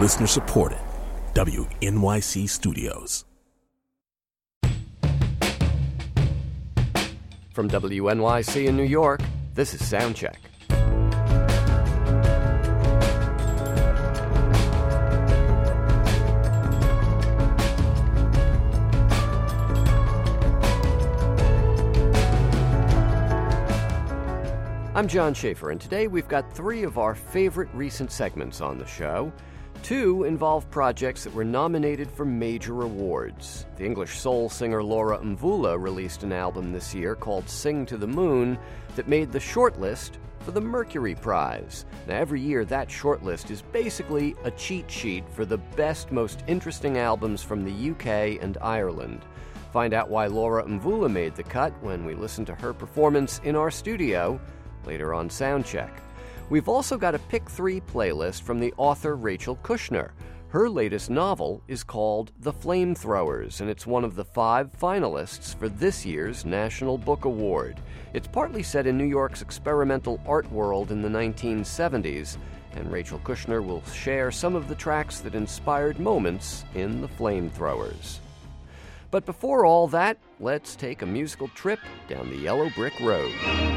Listener supported. WNYC Studios. From WNYC in New York, this is Soundcheck. I'm John Schaefer, and today we've got three of our favorite recent segments on the show. Two involve projects that were nominated for major awards. The English soul singer Laura Mvula released an album this year called Sing to the Moon that made the shortlist for the Mercury Prize. Now, every year that shortlist is basically a cheat sheet for the best, most interesting albums from the UK and Ireland. Find out why Laura Mvula made the cut when we listen to her performance in our studio later on Soundcheck. We've also got a Pick 3 playlist from the author Rachel Kushner. Her latest novel is called The Flamethrowers, and it's one of the 5 finalists for this year's National Book Award. It's partly set in New York's experimental art world in the 1970s, and Rachel Kushner will share some of the tracks that inspired moments in The Flamethrowers. But before all that, let's take a musical trip down the yellow brick road.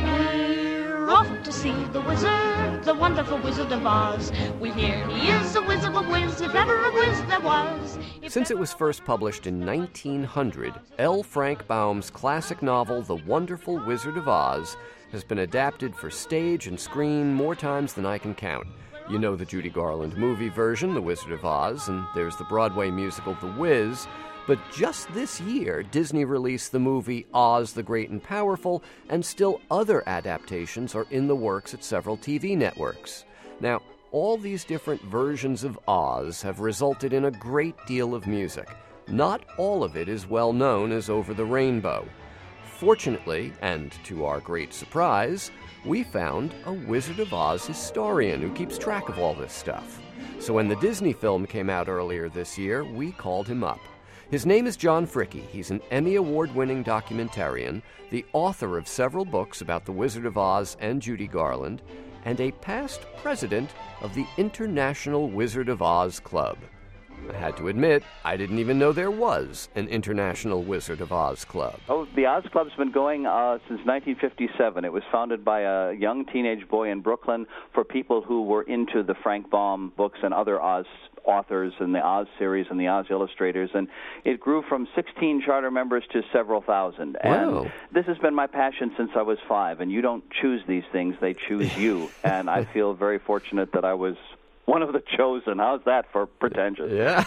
Off to see the wizard, the wonderful Wizard of Oz. We hear he is a wizard of whiz, if ever a whiz there was. Since it was first published in 1900, L. Frank Baum's classic novel, The Wonderful Wizard of Oz, has been adapted for stage and screen more times than I can count. You know the Judy Garland movie version, The Wizard of Oz, and there's the Broadway musical, The Wiz. But just this year, Disney released the movie Oz the Great and Powerful, and still other adaptations are in the works at several TV networks. Now, all these different versions of Oz have resulted in a great deal of music. Not all of it is well known as Over the Rainbow. Fortunately, and to our great surprise, we found a Wizard of Oz historian who keeps track of all this stuff. So when the Disney film came out earlier this year, we called him up. His name is John Fricke. He's an Emmy Award-winning documentarian, the author of several books about the Wizard of Oz and Judy Garland, and a past president of the International Wizard of Oz Club. I had to admit, I didn't even know there was an International Wizard of Oz Club. Oh, the Oz Club's been going since 1957. It was founded by a young teenage boy in Brooklyn for people who were into the Frank Baum books and other Oz authors and the Oz series and the Oz illustrators, and it grew from 16 charter members to several thousand. Wow. And this has been my passion since I was 5, and you don't choose these things, they choose you. And I feel very fortunate that I was one of the chosen. How's that for pretentious? Yeah.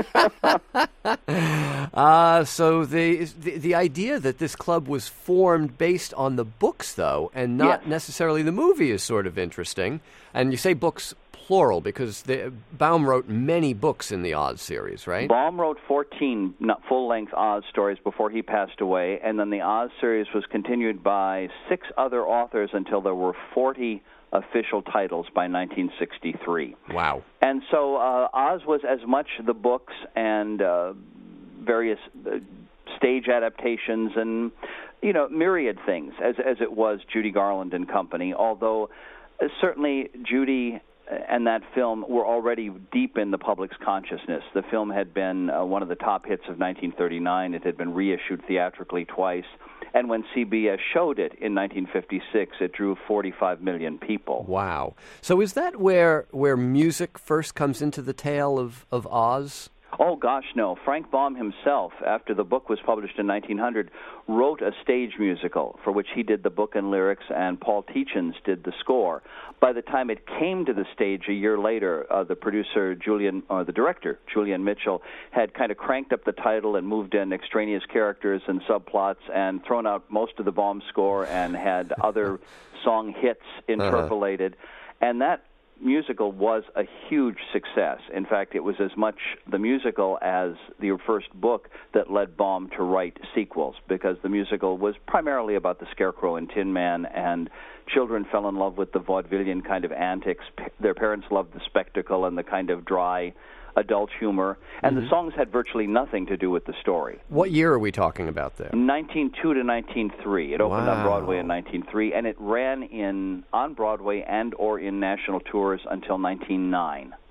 So the idea that this club was formed based on the books, though, and not necessarily the movie is sort of interesting. And you say books plural because Baum wrote many books in the Oz series, right? Baum wrote 14 full-length Oz stories before he passed away, and then the Oz series was continued by 6 other authors until there were 40 official titles by 1963. Wow. And so Oz was as much the books and various stage adaptations and, myriad things as it was Judy Garland and company, although certainly Judy and that film were already deep in the public's consciousness. The film had been one of the top hits of 1939. It had been reissued theatrically twice. And when CBS showed it in 1956, it drew 45 million people. Wow. So is that where music first comes into the tale of Oz? Oh, gosh, no. Frank Baum himself, after the book was published in 1900, wrote a stage musical for which he did the book and lyrics, and Paul Tietjens did the score. By the time it came to the stage a year later, the director, Julian Mitchell, had kind of cranked up the title and moved in extraneous characters and subplots and thrown out most of the Baum score and had other song hits interpolated. And that musical was a huge success. In fact, it was as much the musical as the first book that led Baum to write sequels, because the musical was primarily about the Scarecrow and Tin Man, and children fell in love with the vaudevillian kind of antics. Their parents loved the spectacle and the kind of dry adult humor, and the songs had virtually nothing to do with the story. What year are we talking about there? 1902 to 1903. It opened on Broadway in 1903, and it ran on Broadway and or in national tours until 1909.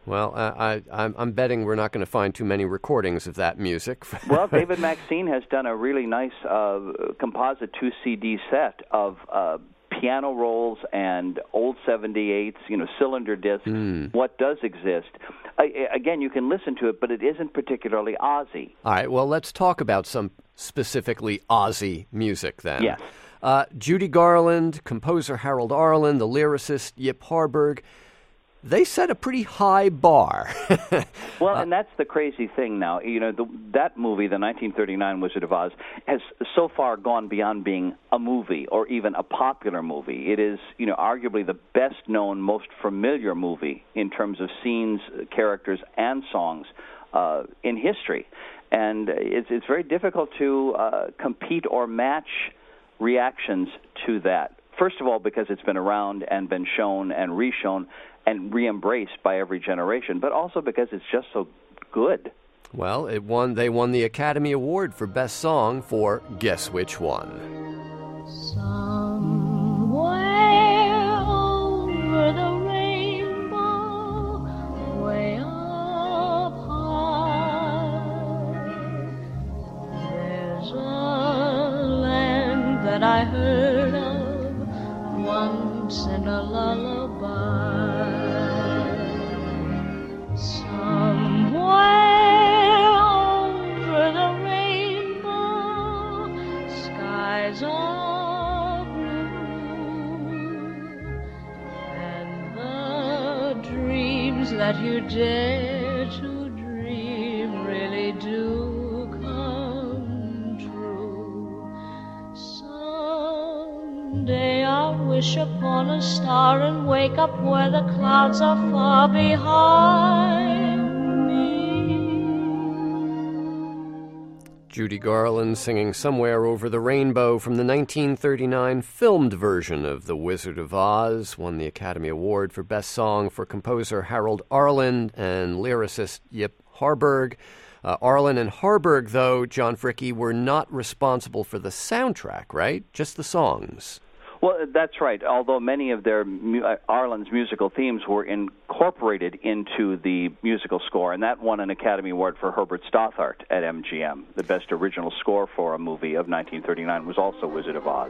Well, I'm betting we're not going to find too many recordings of that music. Well, David Maxine has done a really nice composite 2-CD set of piano rolls and old 78s, cylinder discs, what does exist. Again, you can listen to it, but it isn't particularly Ozzy. All right, well, let's talk about some specifically Ozzy music then. Yes. Judy Garland, composer Harold Arlen, the lyricist Yip Harburg, they set a pretty high bar. Well, and that's the crazy thing now. That movie, the 1939 Wizard of Oz, has so far gone beyond being a movie or even a popular movie. It is, arguably the best-known, most familiar movie in terms of scenes, characters, and songs in history. And it's very difficult to compete or match reactions to that. First of all, because it's been around and been shown and reshown and re-embraced by every generation, but also because it's just so good. Well, they won the Academy Award for Best Song for guess which one? Somewhere over the rainbow, way up high, there's a land that I heard of once in a lullaby. Somewhere over the rainbow, skies are blue, and the dreams that you dare to dream really do come true. Someday I'll wish upon a star and wake up where the clouds are far behind me. Judy Garland singing Somewhere Over the Rainbow from the 1939 filmed version of The Wizard of Oz, won the Academy Award for Best Song for composer Harold Arlen and lyricist Yip Harburg. Arlen and Harburg, though, John Fricke, were not responsible for the soundtrack, right? Just the songs. Well, that's right. Although many of Arlen's musical themes were incorporated into the musical score, and that won an Academy Award for Herbert Stothart at MGM. The best original score for a movie of 1939 was also Wizard of Oz.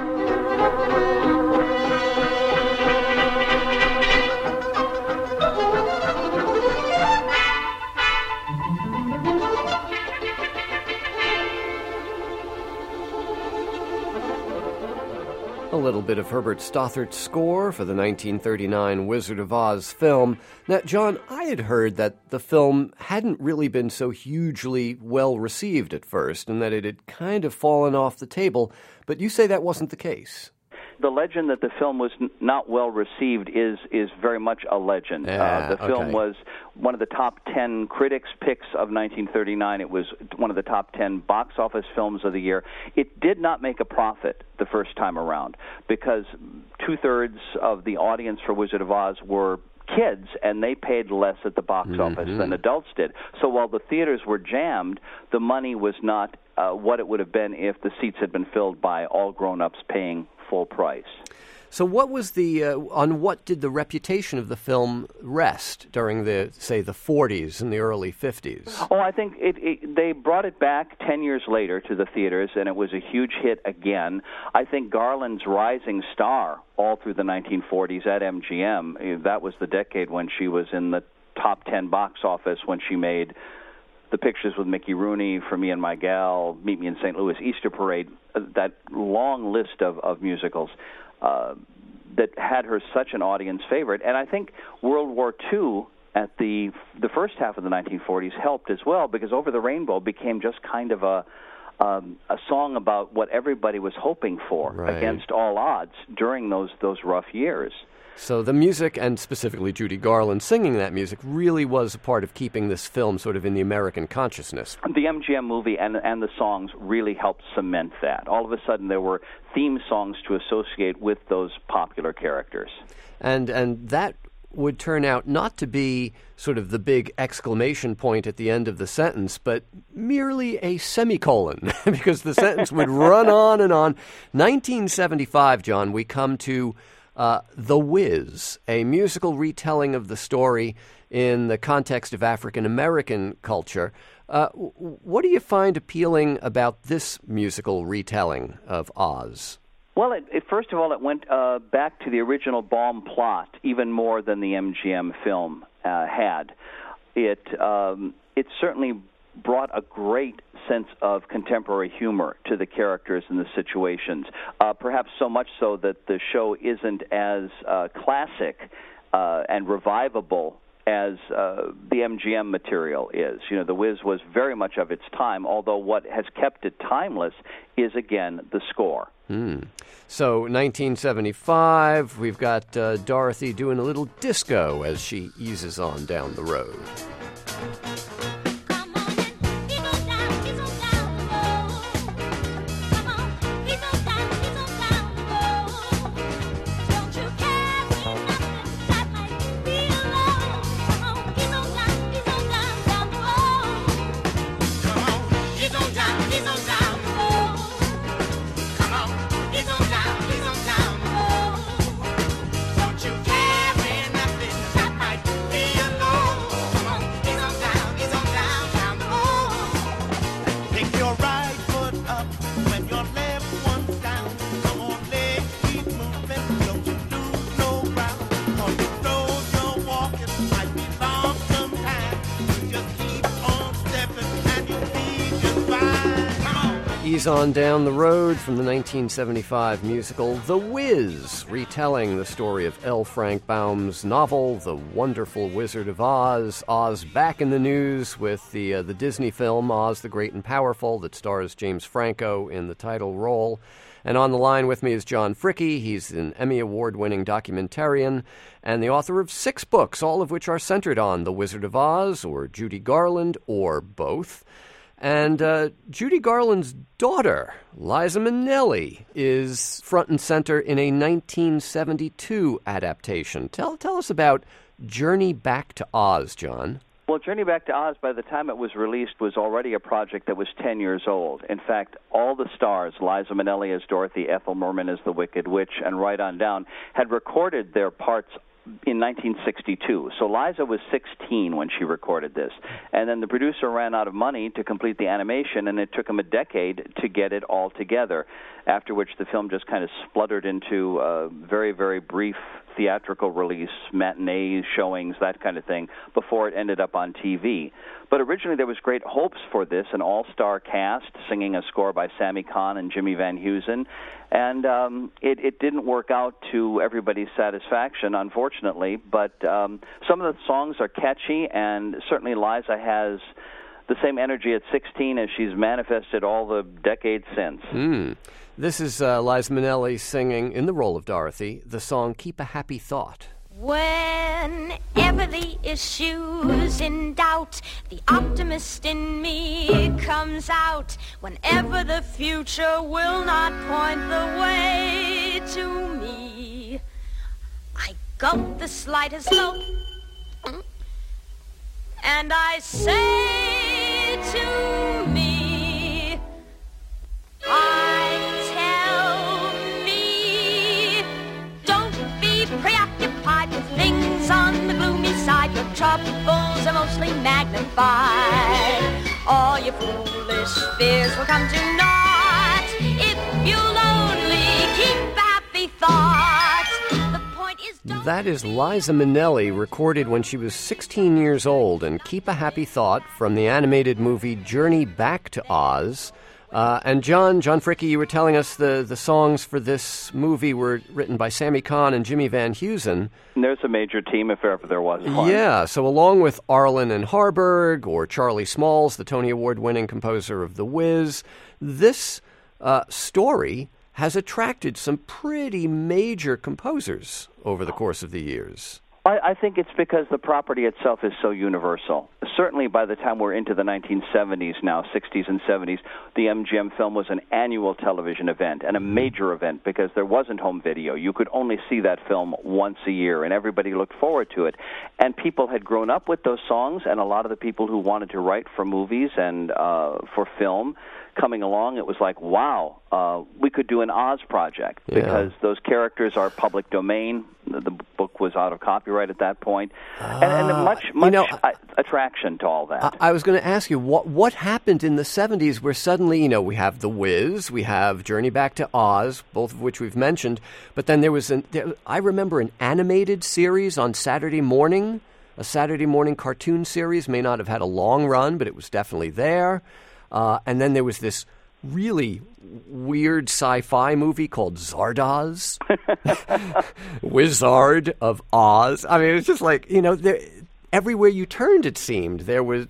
A little bit of Herbert Stothart's score for the 1939 Wizard of Oz film. Now, John, I had heard that the film hadn't really been so hugely well received at first and that it had kind of fallen off the table, but you say that wasn't the case. The legend that the film was not well received is very much a legend. The film was one of the top 10 critics' picks of 1939. It was one of the top 10 box office films of the year. It did not make a profit the first time around because 2/3 of the audience for Wizard of Oz were kids, and they paid less at the box office than adults did. So while the theaters were jammed, the money was not what it would have been if the seats had been filled by all grown-ups paying full price. So what was on what did the reputation of the film rest during the 40s and the early 50s? Oh, I think they brought it back 10 years later to the theaters, and it was a huge hit again. I think Garland's rising star all through the 1940s at MGM, that was the decade when she was in the top 10 box office when she made The Pictures with Mickey Rooney, For Me and My Gal, Meet Me in St. Louis, Easter Parade, that long list of musicals that had her such an audience favorite. And I think World War II at the first half of the 1940s helped as well, because Over the Rainbow became just kind of a song about what everybody was hoping for against all odds during those rough years. So the music, and specifically Judy Garland singing that music, really was a part of keeping this film sort of in the American consciousness. The MGM movie and the songs really helped cement that. All of a sudden there were theme songs to associate with those popular characters. And that would turn out not to be sort of the big exclamation point at the end of the sentence, but merely a semicolon, because the sentence would run on and on. 1975, John, we come to The Wiz, a musical retelling of the story in the context of African-American culture. What do you find appealing about this musical retelling of Oz? Well, first of all, it went back to the original Baum plot even more than the MGM film had. It certainly brought a great sense of contemporary humor to the characters and the situations, perhaps so much so that the show isn't as classic and revivable as the MGM material is. You know, The Wiz was very much of its time, although what has kept it timeless is, again, the score. So, 1975, we've got Dorothy doing a little disco as she eases on down the road. Ease on down the road from the 1975 musical The Wiz, retelling the story of L. Frank Baum's novel, The Wonderful Wizard of Oz. Oz back in the news with the Disney film Oz the Great and Powerful that stars James Franco in the title role. And on the line with me is John Fricke. He's an Emmy Award-winning documentarian and the author of 6 books, all of which are centered on The Wizard of Oz or Judy Garland or both. And Judy Garland's daughter, Liza Minnelli, is front and center in a 1972 adaptation. Tell us about Journey Back to Oz, John. Well, Journey Back to Oz, by the time it was released, was already a project that was 10 years old. In fact, all the stars, Liza Minnelli as Dorothy, Ethel Merman as the Wicked Witch, and right on down, had recorded their parts in 1962. So Liza was 16 when she recorded this. And then the producer ran out of money to complete the animation, and it took him a decade to get it all together, after which the film just kind of spluttered into a very, very brief theatrical release, matinee showings, that kind of thing, before it ended up on TV. But originally there was great hopes for this, an all-star cast singing a score by Sammy Cahn and Jimmy Van Heusen, and it didn't work out to everybody's satisfaction, unfortunately, but some of the songs are catchy, and certainly Liza has the same energy at 16 as she's manifested all the decades since. This is Liza Minnelli singing, in the role of Dorothy, the song Keep a Happy Thought. Whenever the issue's in doubt, the optimist in me comes out. Whenever the future will not point the way to me, I gulp the slightest note, and I say to me, preoccupied with things on the gloomy side. Your troubles are mostly magnified. All your foolish fears will come to naught if you'll only keep a happy thought. The point is, that is Liza Minnelli, recorded when she was 16 years old, and Keep a Happy Thought from the animated movie Journey Back to Oz. And John Fricke, you were telling us the songs for this movie were written by Sammy Cahn and Jimmy Van Heusen. And there's a major team, if ever there was one. Yeah, so along with Arlen and Harburg or Charlie Smalls, the Tony Award-winning composer of The Wiz, this story has attracted some pretty major composers over the course of the years. I think it's because the property itself is so universal. Certainly by the time we're into the 1970s now, 60s and 70s, the MGM film was an annual television event and a major event because there wasn't home video. You could only see that film once a year, and everybody looked forward to it. And people had grown up with those songs, and a lot of the people who wanted to write for movies and for film coming along, it was like, wow, we could do an Oz project because those characters are public domain. The book was out of copyright at that point, and much attraction to all that. I was going to ask you, what happened in the 70s where suddenly, we have The Wiz, we have Journey Back to Oz, both of which we've mentioned, but then there was, I remember an animated series on Saturday morning, a Saturday morning cartoon series, may not have had a long run, but it was definitely there. And then there was this really weird sci-fi movie called Zardoz, Wizard of Oz. I mean, it was just like, everywhere you turned, it seemed there was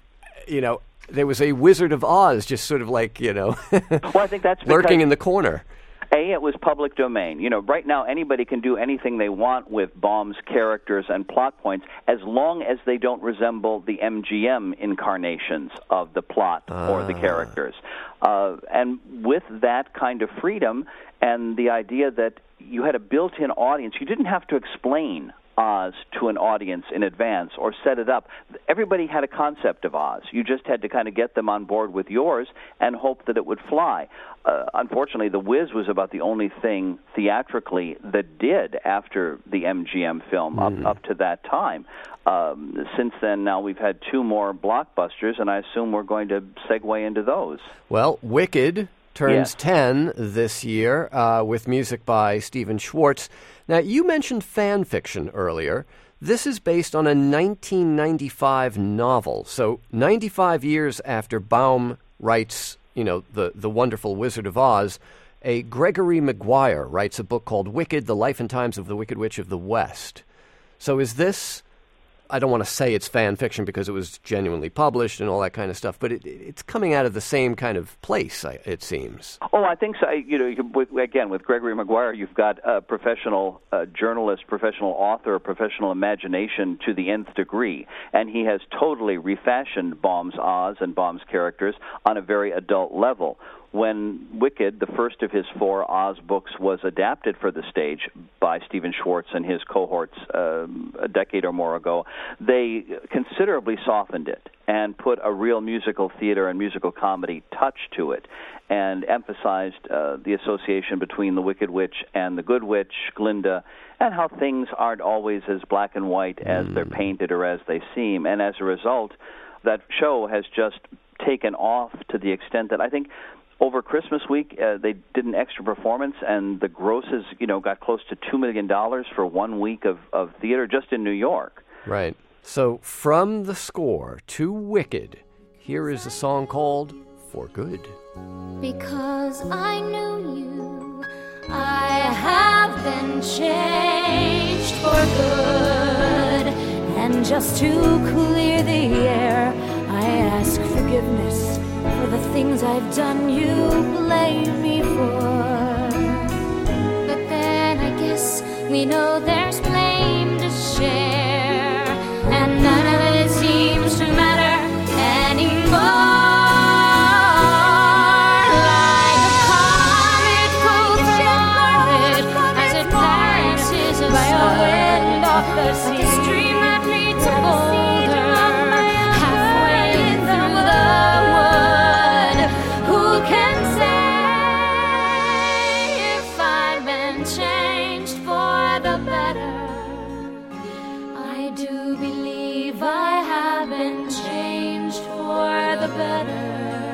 a Wizard of Oz, just sort of like, Well, I think that's lurking in the corner. It was public domain. Right now anybody can do anything they want with Baum's characters and plot points as long as they don't resemble the MGM incarnations of the plot or the characters. And with that kind of freedom and the idea that you had a built-in audience, you didn't have to explain Oz to an audience in advance or set it up. Everybody had a concept of Oz. You just had to kind of get them on board with yours and hope that it would fly. Unfortunately, The Wiz was about the only thing theatrically that did after the MGM film up to that time. Since then, now we've had two more blockbusters, and I assume we're going to segue into those. Well, Wicked turns 10 this year with music by Stephen Schwartz. Now, you mentioned fan fiction earlier. This is based on a 1995 novel. So 95 years after Baum writes, the wonderful Wizard of Oz, a Gregory Maguire writes a book called Wicked, The Life and Times of the Wicked Witch of the West. So is this, I don't want to say it's fan fiction because it was genuinely published and all that kind of stuff, but it's coming out of the same kind of place, it seems. Oh, I think so. With Gregory Maguire, you've got a professional journalist, professional author, professional imagination to the nth degree, and he has totally refashioned Baum's Oz and Baum's characters on a very adult level. When Wicked, the first of his 4 Oz books, was adapted for the stage by Stephen Schwartz and his cohorts a decade or more ago, they considerably softened it and put a real musical theater and musical comedy touch to it and emphasized the association between the Wicked Witch and the Good Witch, Glinda, and how things aren't always as black and white as they're painted or as they seem. And as a result, that show has just taken off to the extent that I think over Christmas week, they did an extra performance, and the grosses, got close to $2 million for 1 week of theater just in New York. Right. So from the score to Wicked, here is a song called For Good. Because I knew you, I have been changed for good. And just to clear the air, I ask forgiveness for the things I've done you blame me for. But then I guess we know there's blame to share, and none of it seems to matter anymore. Like a comet goes forward as it passes by a wind off the sea. The stream that leads a boulder halfway through the wood. Who can say if I've been changed for the better? I do believe I have been changed for the better.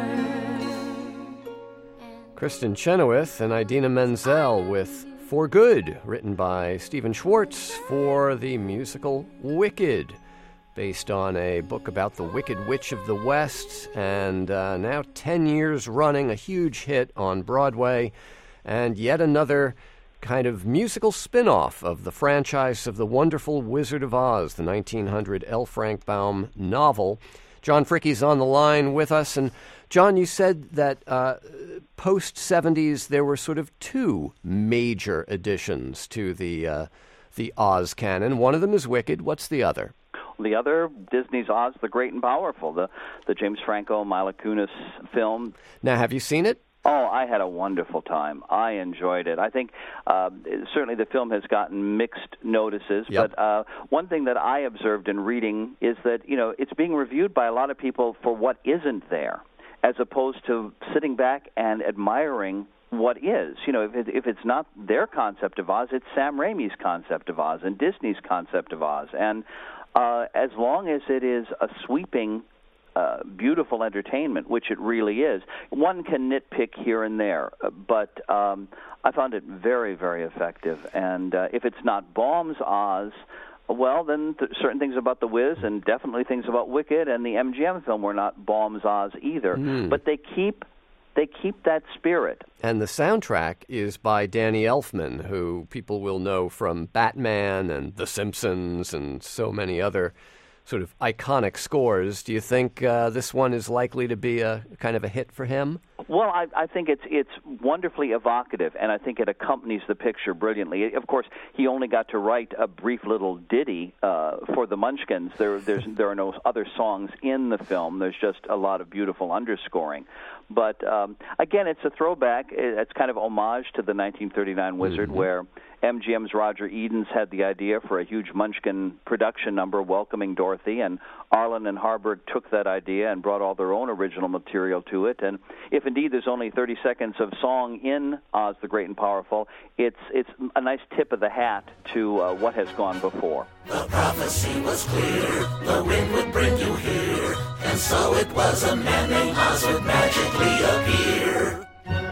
Kristen Chenoweth and Idina Menzel with For Good, written by Stephen Schwartz for the musical Wicked, based on a book about the Wicked Witch of the West, and now 10 years running, a huge hit on Broadway, and yet another kind of musical spin-off of the franchise of The Wonderful Wizard of Oz, the 1900 L. Frank Baum novel. John Fricke's on the line with us, and John, you said that post-'70s there were sort of 2 major additions to the the Oz canon. One of them is Wicked. What's the other? The other, Disney's Oz the Great and Powerful, the James Franco, Mila Kunis film. Now, have you seen it? Oh, I had a wonderful time. I enjoyed it. I think certainly the film has gotten mixed notices, Yep. but one thing that I observed in reading is that, it's being reviewed by a lot of people for what isn't there, as opposed to sitting back and admiring what is. If it's not their concept of Oz, it's Sam Raimi's concept of Oz and Disney's concept of Oz. And as long as it is a sweeping beautiful entertainment, which it really is. One can nitpick here and there, but I found it very, very effective. And if it's not Baum's Oz, well, then certain things about The Wiz and definitely things about Wicked and the MGM film were not Baum's Oz either. But they keep that spirit. And the soundtrack is by Danny Elfman, who people will know from Batman and The Simpsons and so many other sort of iconic scores. Do you think this one is likely to be a kind of a hit for him? Well, I think it's wonderfully evocative, and I think it accompanies the picture brilliantly. Of course, he only got to write a brief little ditty for the Munchkins. There are no other songs in the film. There's just a lot of beautiful underscoring. But again, it's a throwback. It's kind of homage to the 1939 Wizard, where MGM's Roger Edens had the idea for a huge Munchkin production number welcoming Dorothy, and Arlen and Harburg took that idea and brought all their own original material to it. And if indeed there's only 30 seconds of song in Oz the Great and Powerful, it's a nice tip of the hat to what has gone before. The prophecy was clear, the wind would bring you here, and so it was a man named Oz would magically appear.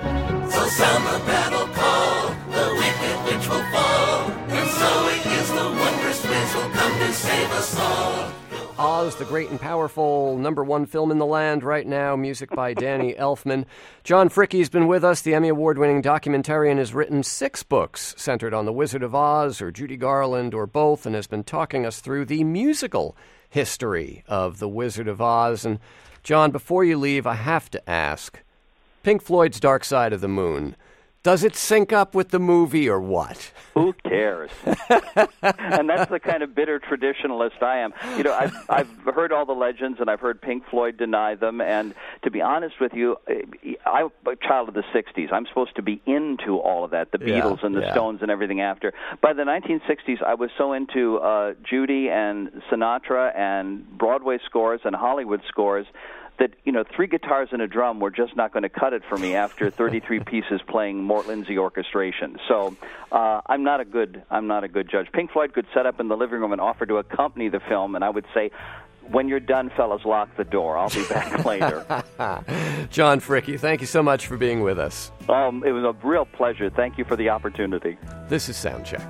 So sound the battle call, the wicked witch will fall, and so it is the wondrous Wiz will come to save us all. Oz, the Great and Powerful, #1 film in the land right now, music by Danny Elfman. John Fricke's been with us. The Emmy Award-winning documentarian has written 6 books centered on the Wizard of Oz or Judy Garland or both, and has been talking us through the musical history of the Wizard of Oz. And John, before you leave, I have to ask, Pink Floyd's Dark Side of the Moon, does it sync up with the movie or what? Who cares? And that's the kind of bitter traditionalist I am. I've heard all the legends, and I've heard Pink Floyd deny them. And to be honest with you, I'm a child of the 60s. I'm supposed to be into all of that, the Beatles and the Stones and everything after. By the 1960s, I was so into Judy and Sinatra and Broadway scores and Hollywood scores that 3 guitars and a drum were just not going to cut it for me after 33 pieces playing Mort Lindsay orchestration. So I'm not a good judge. Pink Floyd could set up in the living room and offer to accompany the film, and I would say, when you're done, fellas, lock the door. I'll be back later. John Fricke, thank you so much for being with us. It was a real pleasure. Thank you for the opportunity. This is Soundcheck.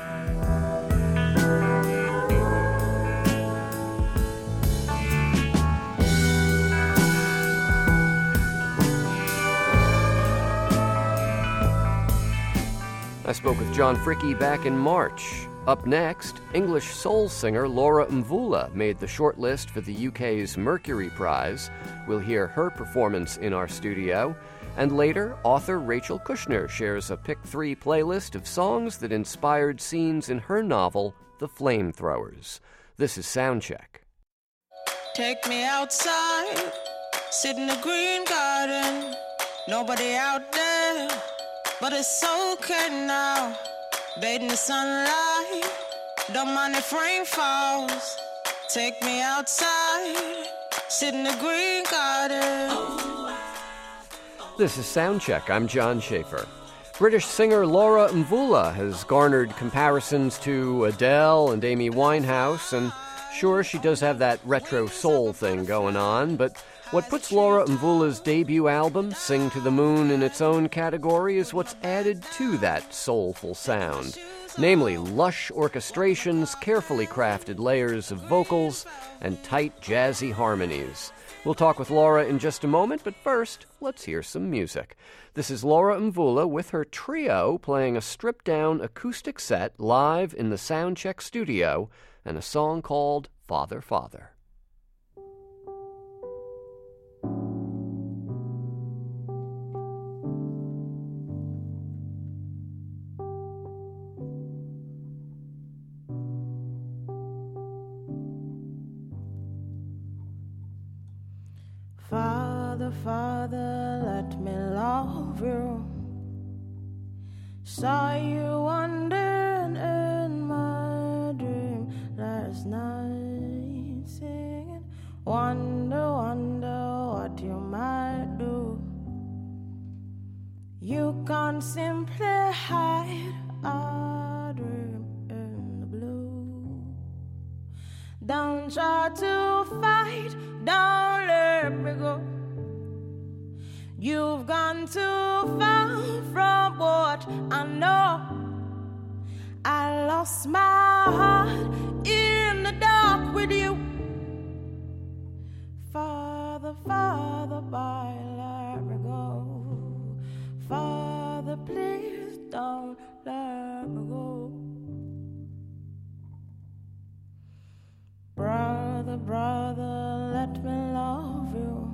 I spoke with John Fricke back in March. Up next, English soul singer Laura Mvula made the shortlist for the UK's Mercury Prize. We'll hear her performance in our studio. And later, author Rachel Kushner shares a Pick 3 playlist of songs that inspired scenes in her novel, The Flamethrowers. This is Soundcheck. Take me outside, sit in the green garden, nobody out there. But it's okay now, bathe in the sunlight, don't mind if rain falls. Take me outside, sit in the green garden. This is Soundcheck. I'm John Schaefer. British singer Laura Mvula has garnered comparisons to Adele and Amy Winehouse, and sure, she does have that retro soul thing going on, but what puts Laura Mvula's debut album, Sing to the Moon, in its own category is what's added to that soulful sound. Namely, lush orchestrations, carefully crafted layers of vocals, and tight, jazzy harmonies. We'll talk with Laura in just a moment, but first, let's hear some music. This is Laura Mvula with her trio playing a stripped-down acoustic set live in the Soundcheck studio, and a song called Father, Father. Father, Father, let me love you. Saw you wandering in my dream last night, singing, wonder, wonder what you might do. You can't simply hide a dream in the blue. Don't try to fight, don't let me go. You've gone too far from what I know. I lost my heart in the dark with you. Father, Father, boy, let me go. Father, please don't let me go. Brother, brother, let me love you.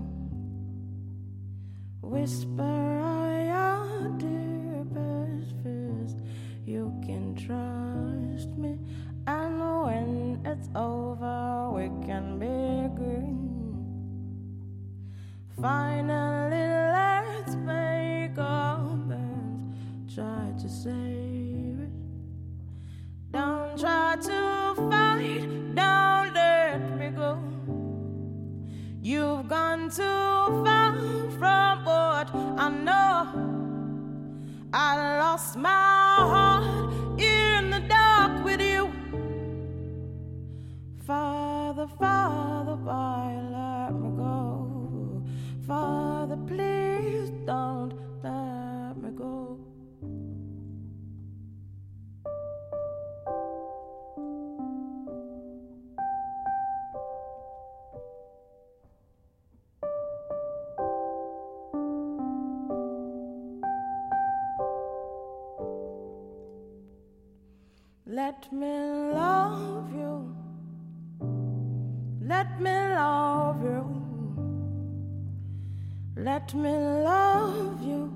Whisper your deepest fears. You can trust me, and when it's over, we can begin. Finally, let's make amends. Try to save it. Don't try to fight, don't let me go. You've gone too far from what I know. I lost my heart in the dark with you. Father, Father, boy, let me go. Father, please don't let me go. Let me love you. Let me love you. Let me love you.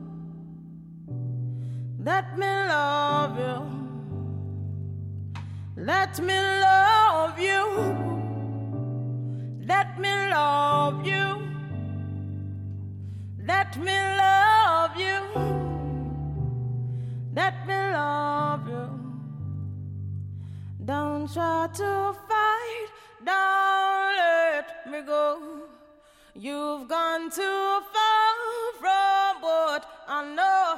Let me love you. Let me love you. Let me love you. Let me love you. Let me love you. Don't try to fight, don't let me go. You've gone too far from what I know.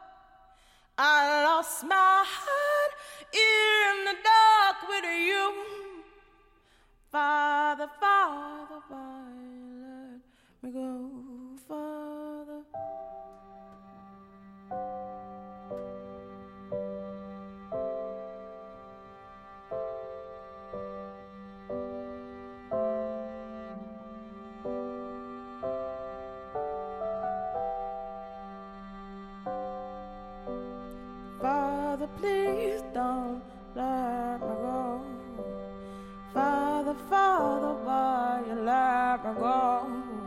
I lost my heart in the dark with you. Father, Father, why let me go, Father? Father, please don't let me go. Father, Father, why you let me go?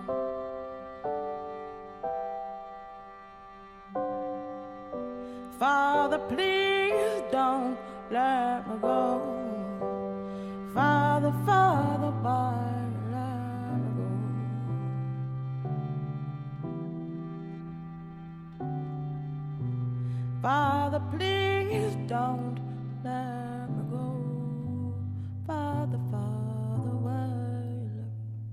Father, please don't let me go. Father, Father, why you let me go? Father, please don't let me go. Father, Father, why let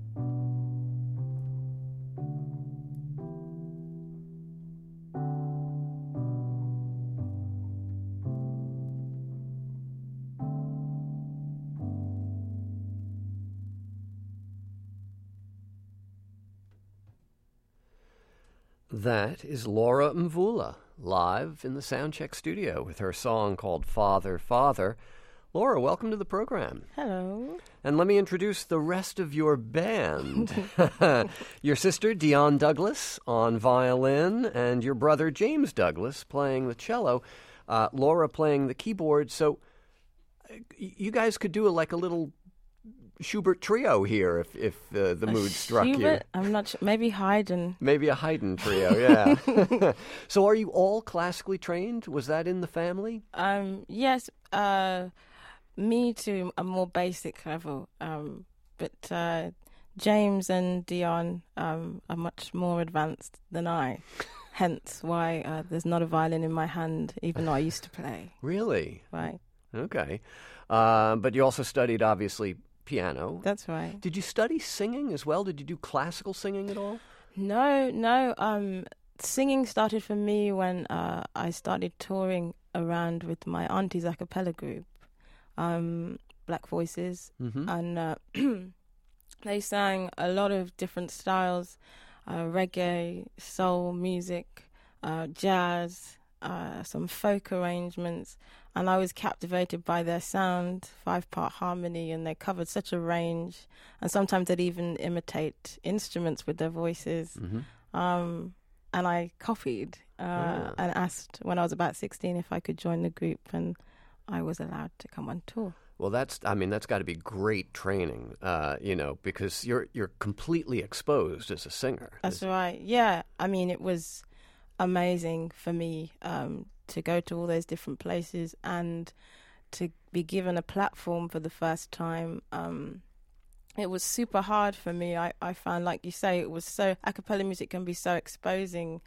That is Laura Mvula, live in the Soundcheck studio with her song called Father, Father. Laura, welcome to the program. Hello. And let me introduce the rest of your band. Your sister, Dion Douglas, on violin, and your brother, James Douglas, playing the cello. Laura playing the keyboard. So you guys could do a little Schubert trio here if the mood struck Schubert? you. I'm not sure. Maybe Haydn. Maybe a Haydn trio, yeah. So are you all classically trained? Was that in the family? Yes. Me to a more basic level. But James and Dion are much more advanced than I, hence why there's not a violin in my hand, even though I used to play. Really? Right. Okay. But you also studied, obviously, piano. That's right. Did you study singing as well? Did you do classical singing at all? No. Singing started for me when I started touring around with my auntie's a cappella group, Black Voices, and they sang a lot of different styles, reggae, soul music, jazz, some folk arrangements, and I was captivated by their sound, 5-part harmony, and they covered such a range, and sometimes they'd even imitate instruments with their voices. And I copied and asked when I was about 16 if I could join the group, and I was allowed to come on tour. Well, that's got to be great training, because you're completely exposed as a singer. That's right. Yeah. I mean, it was amazing for me to go to all those different places and to be given a platform for the first time. It was super hard for me. I found, like you say, it was so, a cappella music can be so exposing.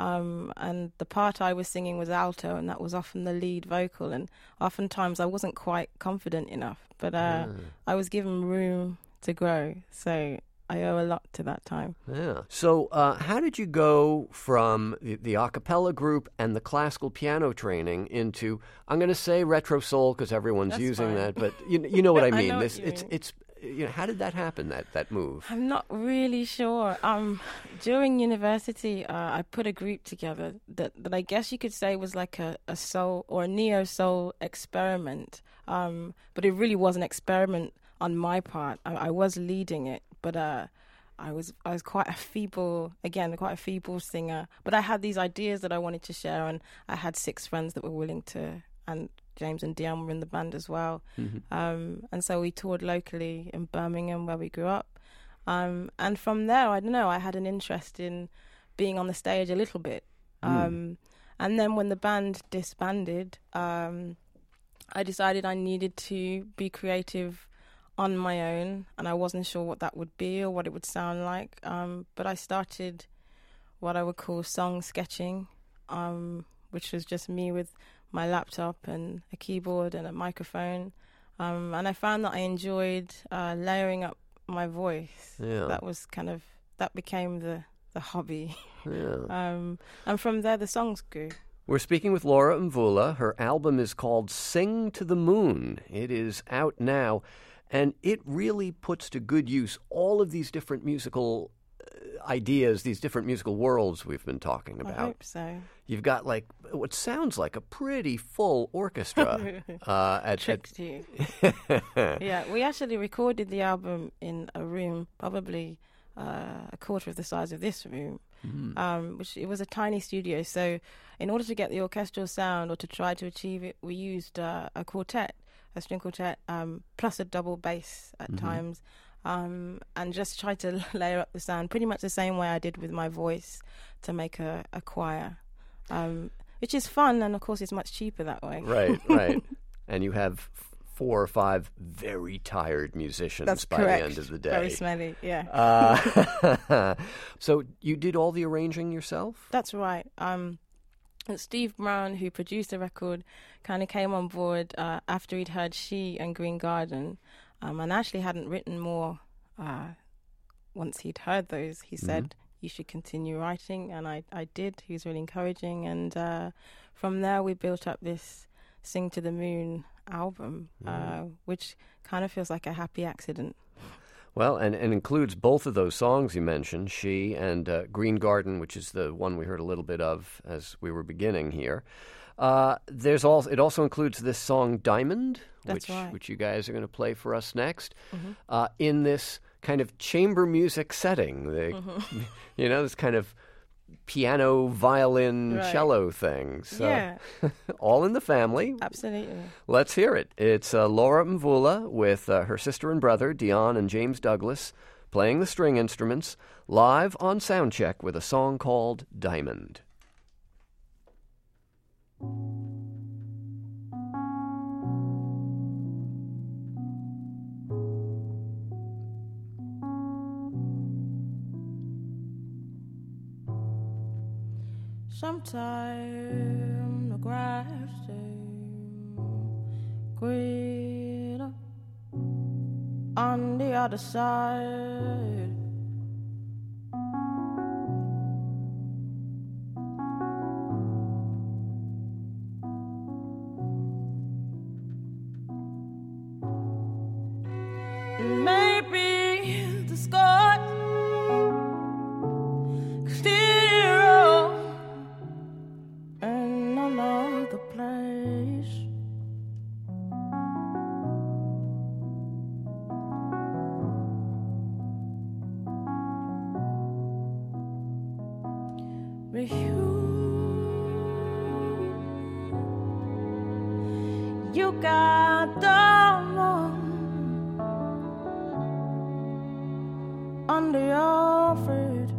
And the part I was singing was alto, and that was often the lead vocal, and oftentimes I wasn't quite confident enough, but I was given room to grow, so I owe a lot to that time. Yeah. So how did you go from the a cappella group and the classical piano training into, I'm going to say retro soul because everyone's That's using fine. that, but you know what I mean. I know what you mean. It's how did that happen, that move? I'm not really sure. During university, I put a group together that I guess you could say was like a soul or a neo-soul experiment. But it really was an experiment on my part. I was leading it, but I was quite a feeble singer. But I had these ideas that I wanted to share, and I had 6 friends that were willing to, and James and Dion were in the band as well. And so we toured locally in Birmingham, where we grew up. And from there, I don't know, I had an interest in being on the stage a little bit. And then when the band disbanded, I decided I needed to be creative on my own, and I wasn't sure what that would be or what it would sound like. But I started what I would call song sketching, which was just me with my laptop and a keyboard and a microphone. And I found that I enjoyed layering up my voice. Yeah. That became the hobby. Yeah. And from there, the songs grew. We're speaking with Laura Mvula. Her album is called Sing to the Moon. It is out now, and it really puts to good use all of these different musical ideas, these different musical worlds we've been talking about. I hope so. You've got like what sounds like a pretty full orchestra. Tricked you. Yeah, we actually recorded the album in a room, probably a quarter of the size of this room, which it was a tiny studio. So in order to get the orchestral sound or to try to achieve it, we used a string quartet, plus a double bass at times. And just try to layer up the sound pretty much the same way I did with my voice to make a choir, which is fun, and of course it's much cheaper that way. Right. And you have 4 or 5 very tired musicians. That's by correct. the end of the day. Very smelly, yeah. So you did all the arranging yourself? That's right. Steve Brown, who produced the record, kind of came on board after he'd heard She and Green Garden, and actually hadn't written more. Once he'd heard those, he said, you should continue writing, and I did. He was really encouraging, and from there we built up this Sing to the Moon album, which kind of feels like a happy accident. Well, and includes both of those songs you mentioned, She and Green Garden, which is the one we heard a little bit of as we were beginning here. It also includes this song Diamond, which you guys are going to play for us next, in this kind of chamber music setting. This kind of piano, violin, cello thing. So, yeah. All in the family. Absolutely. Let's hear it. It's Laura Mvula with her sister and brother, Dion and James Douglas, playing the string instruments, live on Soundcheck with a song called Diamond. Sometime the grass seems greener on the other side. Maybe the sky clearer in another place. With you got the one under your feet.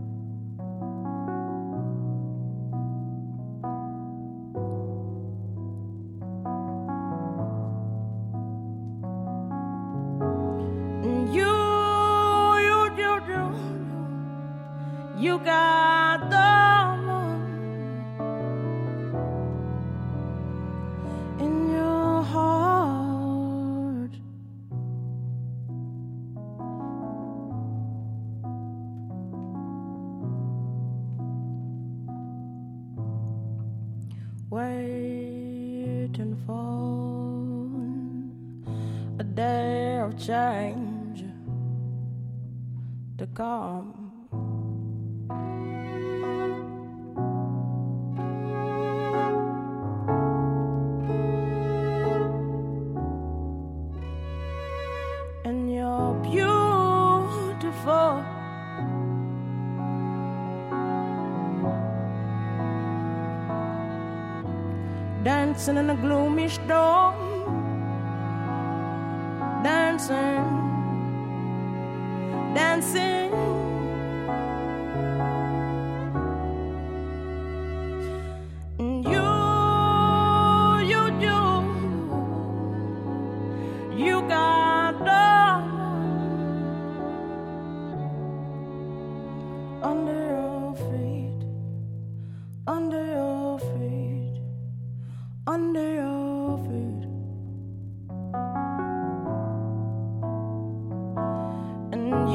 You got the one in your heart. Waiting for a day of change to come. And you're beautiful. Dancing in a gloomy storm. Dancing, dancing. And you got under your feet, under your feet, under your feet. And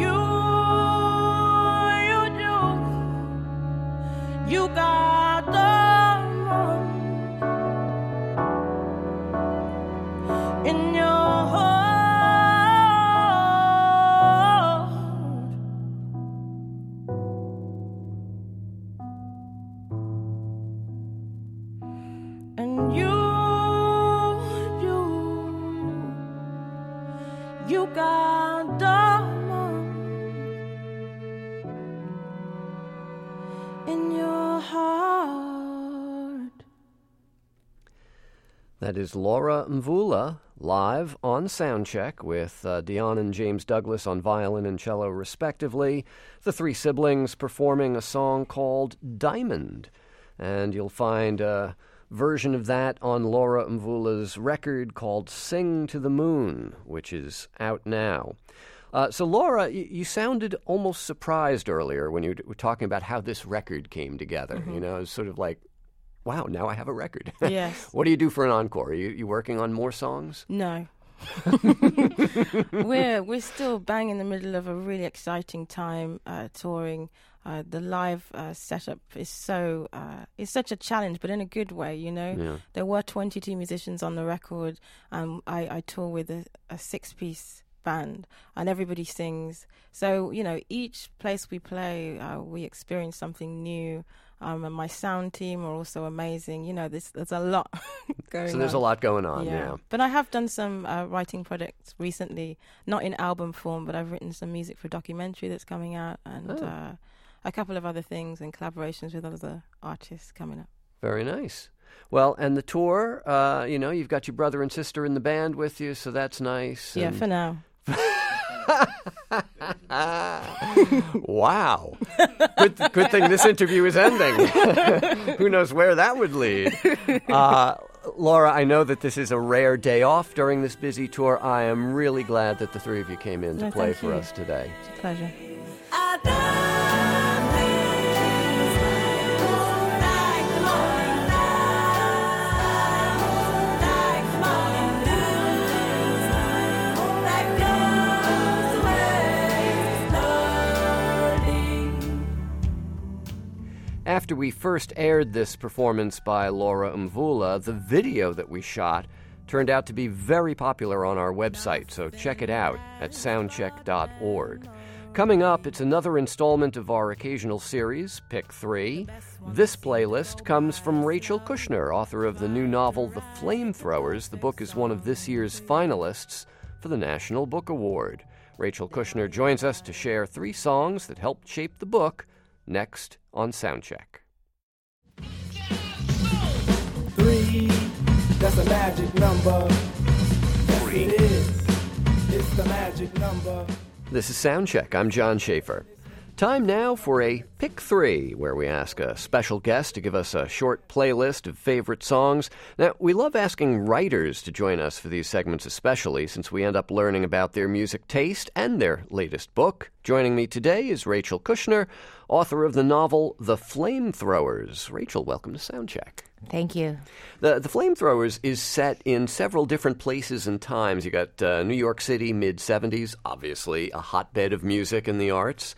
you got the one in your heart. And you got the one in your heart. That is Laura Mvula, live on Soundcheck with Dion and James Douglas on violin and cello, respectively. The three siblings performing a song called Diamond. And you'll find a version of that on Laura Mvula's record called Sing to the Moon, which is out now. So, Laura, you sounded almost surprised earlier when you were talking about how this record came together. Mm-hmm. You know, it's sort of like, wow, now I have a record. Yes. What do you do for an encore? Are you working on more songs? No. We're still bang in the middle of a really exciting time touring. The live setup is it's such a challenge, but in a good way, you know. Yeah. There were 22 musicians on the record. I tour with a 6-piece band, and everybody sings. So, you know, each place we play, we experience something new. And my sound team are also amazing. You know, there's a lot going on. So there's a lot going on, yeah. But I have done some writing projects recently, not in album form, but I've written some music for a documentary that's coming out, and a couple of other things and collaborations with other artists coming up. Very nice. Well, and the tour, you know, you've got your brother and sister in the band with you, so that's nice. Yeah, for now. Wow. Good thing this interview is ending. Who knows where that would lead. Laura, I know that this is a rare day off during this busy tour. I am really glad that the three of you came in to play for us today. It's a pleasure. After we first aired this performance by Laura Mvula, the video that we shot turned out to be very popular on our website, so check it out at soundcheck.org. Coming up, it's another installment of our occasional series, Pick 3. This playlist comes from Rachel Kushner, author of the new novel The Flamethrowers. The book is one of this year's finalists for the National Book Award. Rachel Kushner joins us to share 3 songs that helped shape the book, next on Soundcheck. 3, that's a magic number. Yes, it is. It's the magic number. This is Soundcheck. I'm John Schaefer. Time now for a Pick 3, where we ask a special guest to give us a short playlist of favorite songs. Now, we love asking writers to join us for these segments especially, since we end up learning about their music taste and their latest book. Joining me today is Rachel Kushner, author of the novel The Flamethrowers. Rachel, welcome to Soundcheck. Thank you. The Flamethrowers is set in several different places and times. You got New York City, mid-'70s, obviously a hotbed of music and the arts.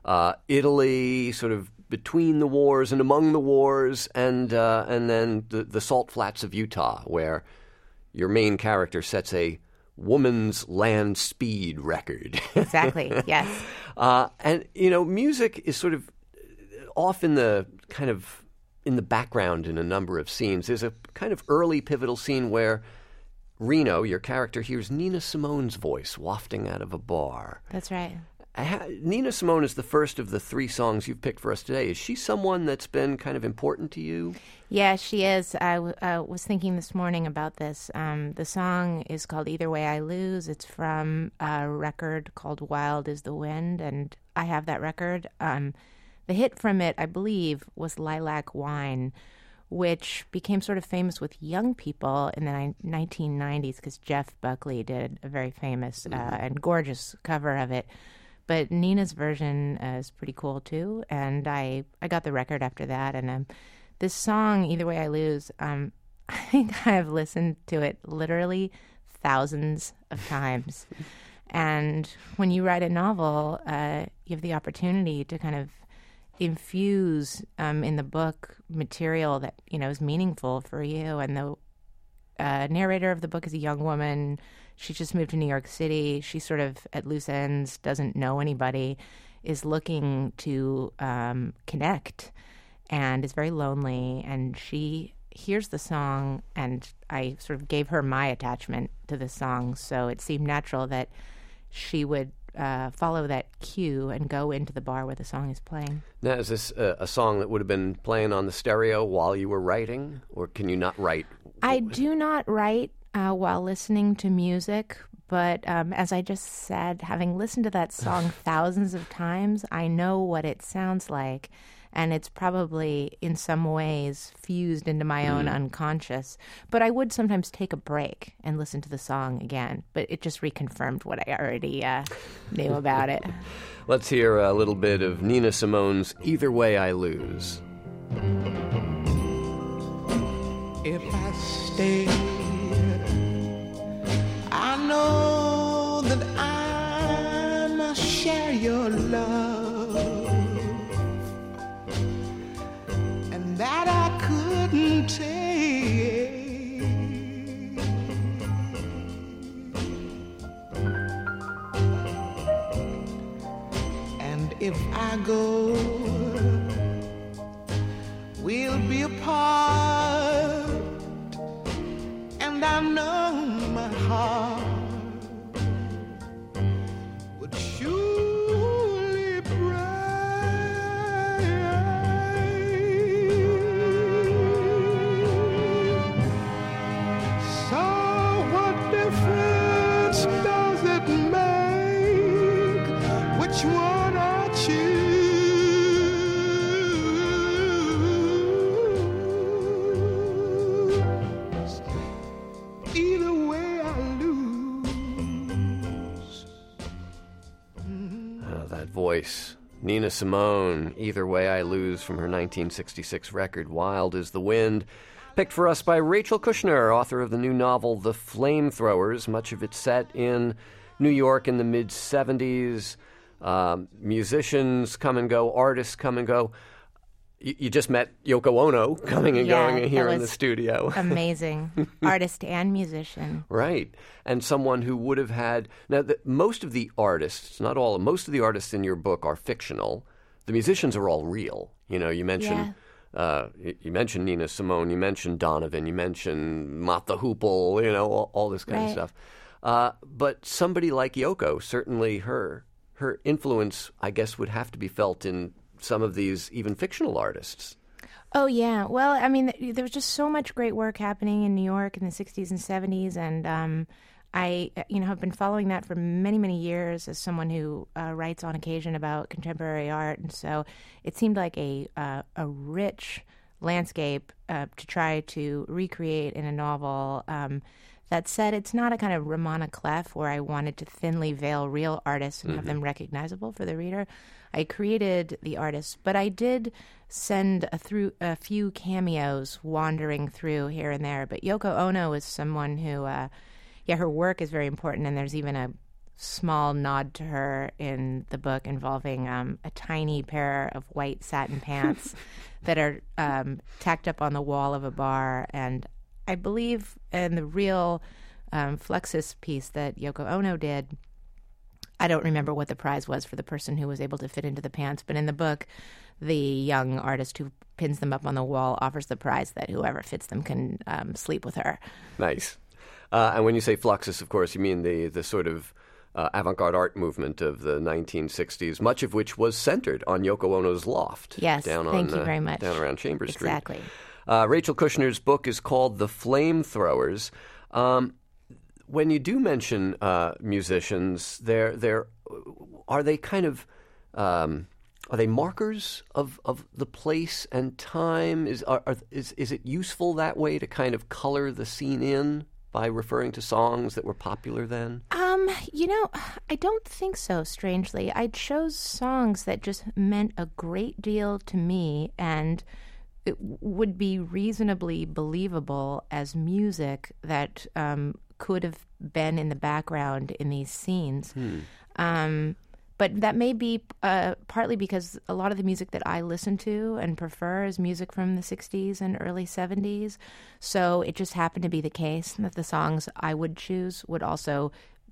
Italy, sort of between the wars and among the wars, and then the Salt Flats of Utah, where your main character sets a woman's land speed record. Exactly, yes. And, you know, music is sort of off in the kind of in the background in a number of scenes. There's a kind of early pivotal scene where Reno, your character, hears Nina Simone's voice wafting out of a bar. That's right. Nina Simone is the first of the 3 songs you've picked for us today. Is she someone that's been kind of important to you? Yeah, she is. I was thinking this morning about this. The song is called Either Way I Lose. It's from a record called Wild is the Wind, and I have that record. The hit from it, I believe, was Lilac Wine, which became sort of famous with young people in the 1990s because Jeff Buckley did a very famous and gorgeous cover of it. But Nina's version is pretty cool, too, and I got the record after that. And this song, Either Way I Lose, I think I've listened to it literally thousands of times. And when you write a novel, you have the opportunity to kind of infuse in the book material that, you know, is meaningful for you. And the narrator of the book is a young woman. She just moved to New York City. She's sort of at loose ends, doesn't know anybody, is looking to connect, and is very lonely. And she hears the song, and I sort of gave her my attachment to the song, so it seemed natural that she would follow that cue and go into the bar where the song is playing. Now, is this a song that would have been playing on the stereo while you were writing, or can you not write? I do not write while listening to music, but as I just said, having listened to that song thousands of times, I know what it sounds like, and it's probably in some ways fused into my own unconscious. But I would sometimes take a break and listen to the song again, but it just reconfirmed what I already knew about it. Let's hear a little bit of Nina Simone's Either Way I Lose. If I stay, I know that I must share your love, and that I couldn't take. And if I go, we'll be apart, and I know my heart would surely break. So what difference does it make which one I choose? Either way I lose. That voice. Nina Simone, Either Way I Lose, from her 1966 record, Wild is the Wind. Picked for us by Rachel Kushner, author of the new novel, The Flamethrowers, much of it set in New York in the mid-'70s. Musicians come and go, artists come and go. you just met Yoko Ono coming and going here in the studio. Amazing. Artist and musician. Right. And someone who would have had... Now, most of the artists, not all, most of the artists in your book are fictional. The musicians are all real. You know, you mentioned... you mentioned Nina Simone, you mentioned Donovan, you mentioned Mott the Hoople, you know, all this kind of stuff. But somebody like Yoko, certainly her influence, I guess, would have to be felt in some of these even fictional artists. Oh, yeah. Well, I mean, there was just so much great work happening in New York in the 60s and 70s, and I have been following that for many, many years as someone who writes on occasion about contemporary art, and so it seemed like a rich landscape to try to recreate in a novel. That said, it's not a kind of Ramona Clef where I wanted to thinly veil real artists and have them recognizable for the reader. I created the artists, but I did send a few cameos wandering through here and there. But Yoko Ono is someone who, her work is very important, and there's even a small nod to her in the book involving a tiny pair of white satin pants that are tacked up on the wall of a bar. And I believe in the real Fluxus piece that Yoko Ono did, I don't remember what the prize was for the person who was able to fit into the pants, but in the book, the young artist who pins them up on the wall offers the prize that whoever fits them can sleep with her. Nice. And when you say Fluxus, of course, you mean the sort of avant-garde art movement of the 1960s, much of which was centered on Yoko Ono's loft. Yes, thank you very much. Down around Chambers Street. Exactly. Rachel Kushner's book is called The Flamethrowers. When you do mention musicians, are they kind of are they markers of the place and time? Is it useful that way to kind of color the scene in by referring to songs that were popular then? I don't think so, strangely. I chose songs that just meant a great deal to me and it would be reasonably believable as music that could have been in the background in these scenes. But that may be partly because a lot of the music that I listen to and prefer is music from the 60s and early 70s. So it just happened to be the case that the songs I would choose would also,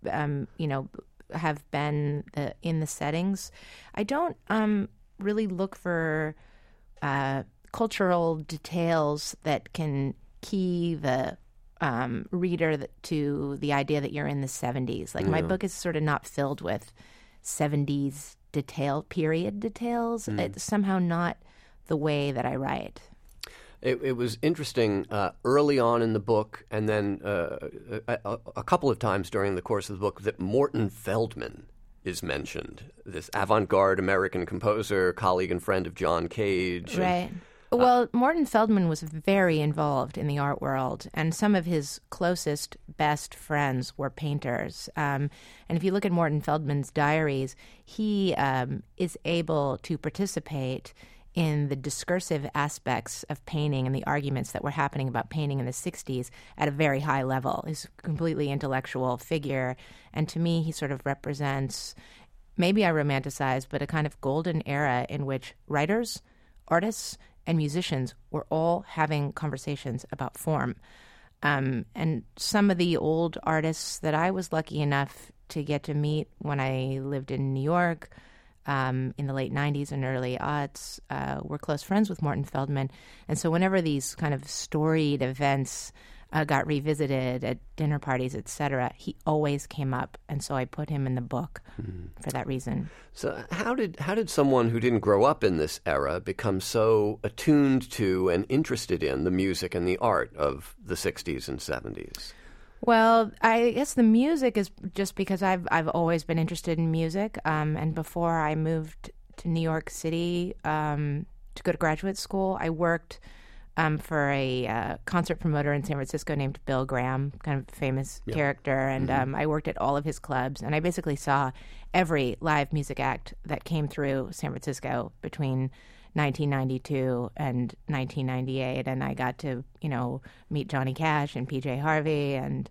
have been in the settings. I don't really look for cultural details that can key the reader to the idea that you're in the 70s. Like my book is sort of not filled with 70s period details. It's somehow not the way that I write. It was interesting early on in the book, and then a couple of times during the course of the book, that Morton Feldman is mentioned, this avant-garde American composer, colleague and friend of John Cage. Right. Well, Morton Feldman was very involved in the art world, and some of his closest, best friends were painters. And if you look at Morton Feldman's diaries, he is able to participate in the discursive aspects of painting and the arguments that were happening about painting in the 60s at a very high level. He's a completely intellectual figure, and to me, he sort of represents, maybe I romanticize, but a kind of golden era in which writers, artists, and musicians were all having conversations about form. And some of the old artists that I was lucky enough to get to meet when I lived in New York in the late 90s and early aughts were close friends with Morton Feldman. And so whenever these kind of storied events got revisited at dinner parties, etc., he always came up. And so I put him in the book for that reason. So how did someone who didn't grow up in this era become so attuned to and interested in the music and the art of the 60s and 70s? Well, I guess the music is just because I've always been interested in music. And before I moved to New York City to go to graduate school, I worked for a concert promoter in San Francisco named Bill Graham, kind of famous character. And I worked at all of his clubs. And I basically saw every live music act that came through San Francisco between 1992 and 1998. And I got to, meet Johnny Cash and PJ Harvey and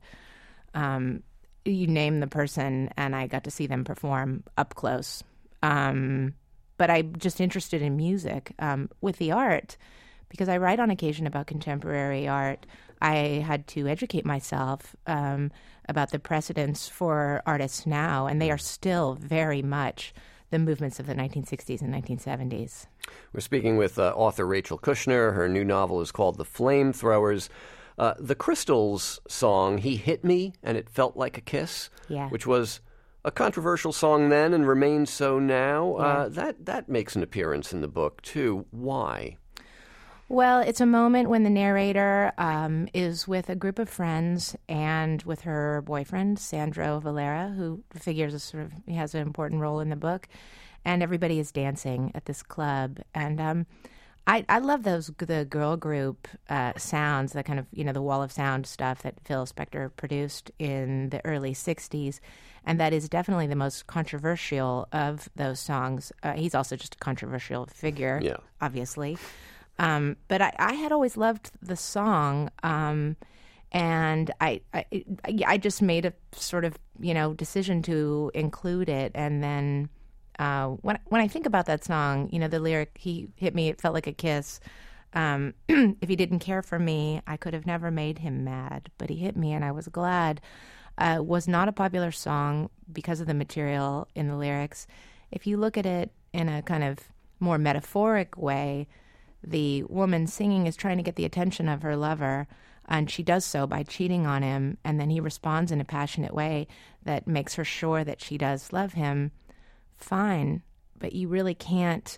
you name the person, and I got to see them perform up close. but I'm just interested in music. With the art, because I write on occasion about contemporary art, I had to educate myself about the precedents for artists now, and they are still very much the movements of the 1960s and 1970s. We're speaking with author Rachel Kushner. Her new novel is called The Flamethrowers. The Crystals song, He Hit Me and It Felt Like a Kiss, which was a controversial song then and remains so now, that makes an appearance in the book, too. Why? Well, it's a moment when the narrator is with a group of friends and with her boyfriend, Sandro Valera, who figures he has an important role in the book, and everybody is dancing at this club. And I love the girl group sounds, that kind of, the wall of sound stuff that Phil Spector produced in the early 60s. And that is definitely the most controversial of those songs. He's also just a controversial figure, obviously. But I had always loved the song, and I just made a sort of, decision to include it. And then when I think about that song, the lyric, he hit me, it felt like a kiss. If he didn't care for me, I could have never made him mad, but he hit me and I was glad. Was not a popular song because of the material in the lyrics. If you look at it in a kind of more metaphoric way, the woman singing is trying to get the attention of her lover, and she does so by cheating on him, and then he responds in a passionate way that makes her sure that she does love him. Fine, but you really can't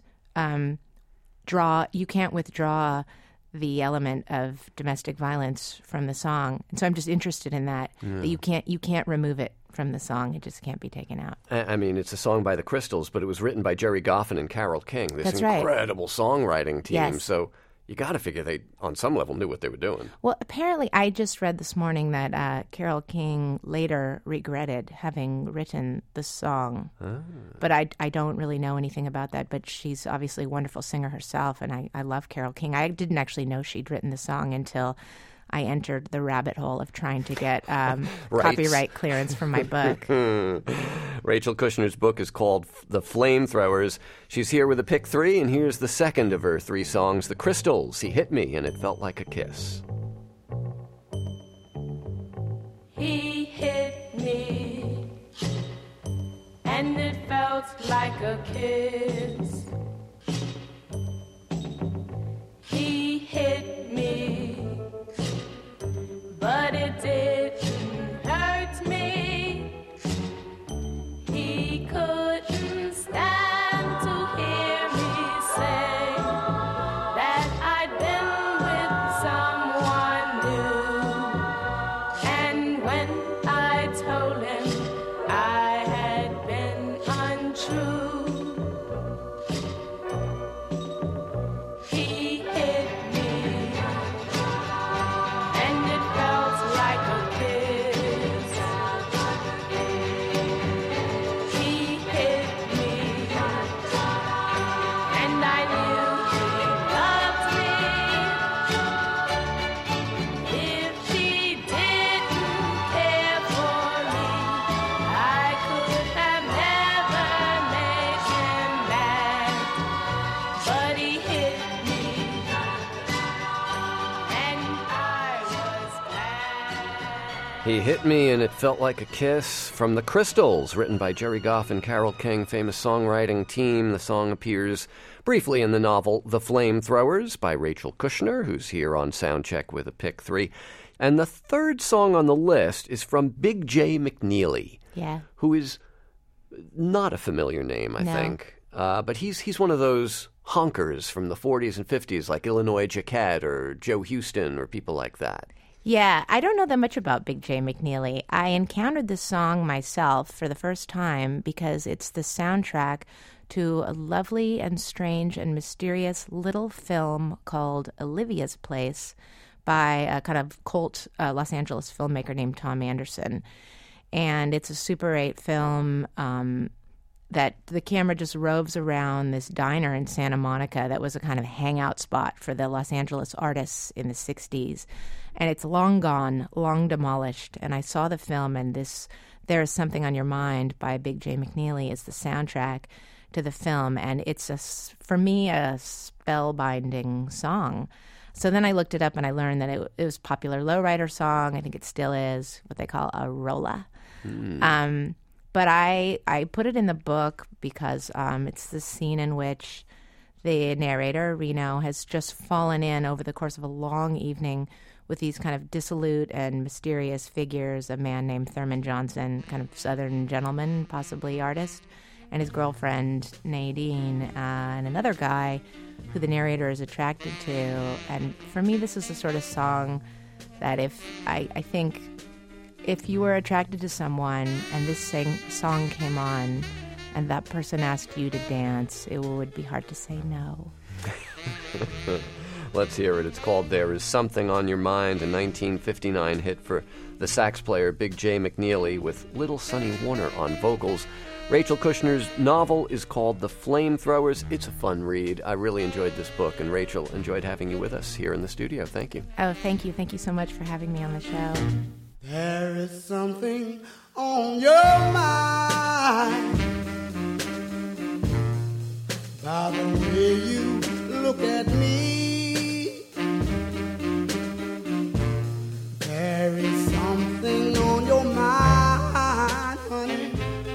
withdraw the element of domestic violence from the song. And so I'm just interested in that you can't remove it from the song. It just can't be taken out. I mean, it's a song by the Crystals, but it was written by Jerry Goffin and Carole King, this incredible songwriting team. Yes. So you got to figure they, on some level, knew what they were doing. Well, apparently, I just read this morning that Carole King later regretted having written the song. But I don't really know anything about that. But she's obviously a wonderful singer herself, and I love Carole King. I didn't actually know she'd written the song until I entered the rabbit hole of trying to get copyright clearance for my book. Rachel Kushner's book is called The Flamethrowers. She's here with a pick 3, and here's the second of her 3 songs, The Crystals, He Hit Me and It Felt Like a Kiss. He hit me and it felt like a kiss. He hit me, but it didn't hurt me. He couldn't stand to hear me say that I'd been with someone new. And when I told him I had been untrue, he hit me and it felt like a kiss. He hit me and I knew he loved me. If he didn't care for me, I could have never made him mad. But he hit me and I was glad. He Hit Me and It Felt Like a Kiss from The Crystals, written by Jerry Goff and Carole King, famous songwriting team. The song appears briefly in the novel The Flamethrowers by Rachel Kushner, who's here on Soundcheck with a pick 3. And the third song on the list is from Big J McNeely, who is not a familiar name, I think. But he's one of those honkers from the 40s and 50s, like Illinois Jacquet or Joe Houston or people like that. Yeah, I don't know that much about Big J McNeely. I encountered this song myself for the first time because it's the soundtrack to a lovely and strange and mysterious little film called Olivia's Place by a kind of cult Los Angeles filmmaker named Tom Anderson. And it's a Super 8 film that the camera just roves around this diner in Santa Monica that was a kind of hangout spot for the Los Angeles artists in the 60s. And it's long gone, long demolished. And I saw the film, and this There Is Something on Your Mind by Big J McNeely is the soundtrack to the film, and it's for me a spellbinding song. So then I looked it up and I learned that it was a popular lowrider song. I think it still is what they call a rolla. But I put it in the book because it's the scene in which the narrator, Reno, has just fallen in over the course of a long evening with these kind of dissolute and mysterious figures, a man named Thurman Johnson, kind of Southern gentleman, possibly artist, and his girlfriend, Nadine, and another guy who the narrator is attracted to. And for me, this is the sort of song that I think if you were attracted to someone and this song came on and that person asked you to dance, it would be hard to say no. Let's hear it. It's called There Is Something on Your Mind, a 1959 hit for the sax player Big J. McNeely with Little Sonny Warner on vocals. Rachel Kushner's novel is called The Flamethrowers. It's a fun read. I really enjoyed this book, and Rachel, enjoyed having you with us here in the studio. Thank you. Oh, thank you. Thank you so much for having me on the show. There is something on your mind by the way you look at me. There is something on your mind, honey.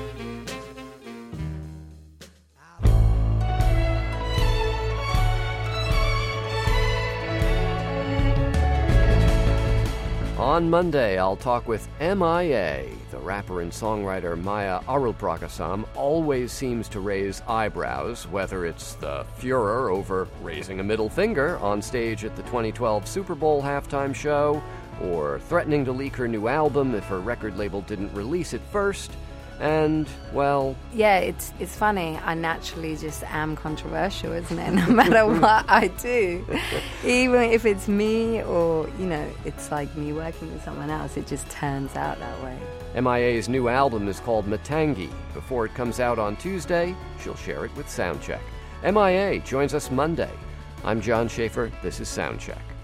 On Monday, I'll talk with M.I.A. The rapper and songwriter Maya Arulprakasom always seems to raise eyebrows, whether it's the furor over raising a middle finger on stage at the 2012 Super Bowl halftime show, or threatening to leak her new album if her record label didn't release it first. And, well... Yeah, it's funny. I naturally just am controversial, isn't it? No matter what I do. Even if it's me or, it's like me working with someone else, it just turns out that way. MIA's new album is called Matangi. Before it comes out on Tuesday, she'll share it with Soundcheck. MIA joins us Monday. I'm John Schaefer. This is Soundcheck.